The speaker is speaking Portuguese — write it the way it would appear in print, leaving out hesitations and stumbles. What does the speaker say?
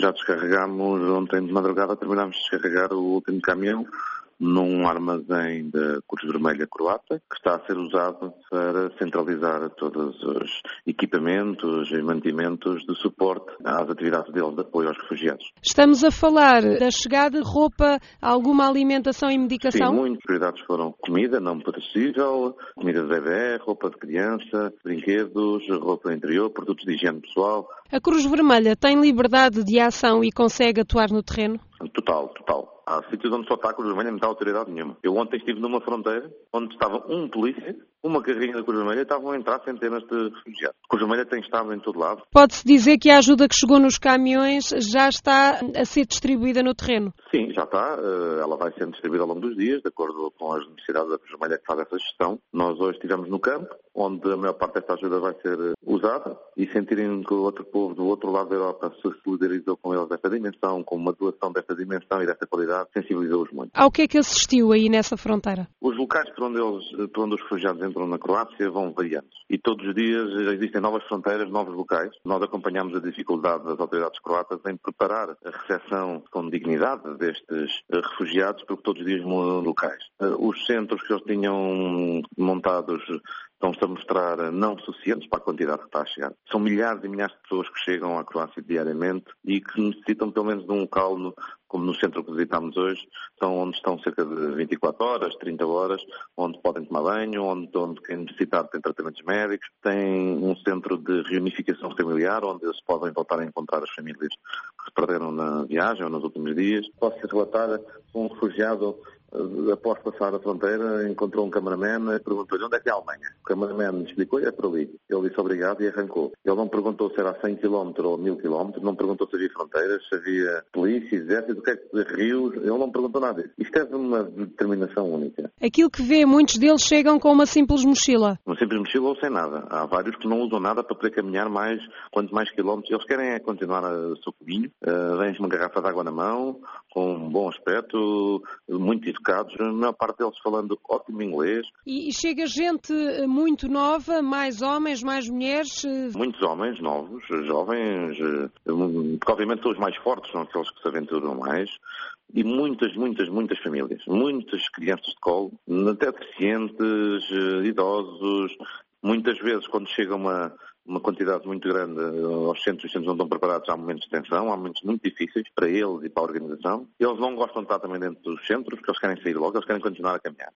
Já descarregámos ontem de madrugada, terminámos de descarregar o último caminhão num armazém da Cruz Vermelha Croata, que está a ser usado para centralizar todos os equipamentos e mantimentos de suporte às atividades deles de apoio aos refugiados. Estamos a falar da chegada de roupa, alguma alimentação e medicação? Sim, muitas prioridades foram comida não perecível, comida de bebê, roupa de criança, brinquedos, roupa interior, produtos de higiene pessoal. A Cruz Vermelha tem liberdade de ação e consegue atuar no terreno? Total. Há sítios onde só está a Cruz Vermelha e não está autoridade nenhuma. Eu ontem estive numa fronteira onde estava um polícia, uma carrinha da Cruz Vermelha e estavam a entrar centenas de refugiados. A Cruz Vermelha tem estado em todo lado. Pode-se dizer que a ajuda que chegou nos caminhões já está a ser distribuída no terreno? Sim, já está. Ela vai sendo distribuída ao longo dos dias, de acordo com as necessidades da Cruz Vermelha que faz essa gestão. Nós hoje estivemos no campo, onde a maior parte desta ajuda vai ser usada, e sentirem que o outro povo do outro lado da Europa se solidarizou com eles desta dimensão, com uma doação desta dimensão e desta qualidade, sensibilizou-os muito. Ao que é que assistiu aí nessa fronteira? Os locais por onde os refugiados entram na Croácia vão variando. E todos os dias existem novas fronteiras, novos locais. Nós acompanhamos a dificuldade das autoridades croatas em preparar a recepção com dignidade destes refugiados, porque todos os dias mudam locais. Os centros que eles tinham montados estão-se a mostrar não suficientes para a quantidade que está a chegar. São milhares e milhares de pessoas que chegam à Croácia diariamente e que necessitam pelo menos de um local, como no centro que visitámos hoje, onde estão cerca de 24 horas, 30 horas, onde podem tomar banho, onde quem necessitar tem tratamentos médicos, tem um centro de reunificação familiar, onde eles podem voltar a encontrar as famílias que se perderam na viagem ou nos últimos dias. Posso relatar um refugiado após passar a fronteira, encontrou um cameraman e perguntou-lhe onde é que é a Alemanha. O cameraman explicou-lhe, é por ali. Ele disse obrigado e arrancou. Ele não perguntou se era a 100 km ou 1000 km, não perguntou se havia fronteiras, se havia polícia, exército, rios, ele não perguntou nada disso. Isto é de uma determinação única. Aquilo que vê, muitos deles chegam com uma simples mochila. Uma simples mochila ou sem nada. Há vários que não usam nada para poder caminhar quanto mais quilómetros. Eles querem é continuar o seu caminho, vêm uma garrafa de água na mão, com um bom aspecto, muito educados, a maior parte deles falando ótimo inglês. E chega gente muito nova, mais homens, mais mulheres? Muitos homens novos, jovens, porque obviamente são os mais fortes, são aqueles que se aventuram mais, e muitas famílias, muitas crianças de colo, até deficientes, idosos. Muitas vezes, quando chega uma quantidade muito grande aos centros, os centros não estão preparados, há momentos de tensão, há momentos muito difíceis para eles e para a organização. Eles não gostam de estar também dentro dos centros, porque eles querem sair logo, eles querem continuar a caminhar.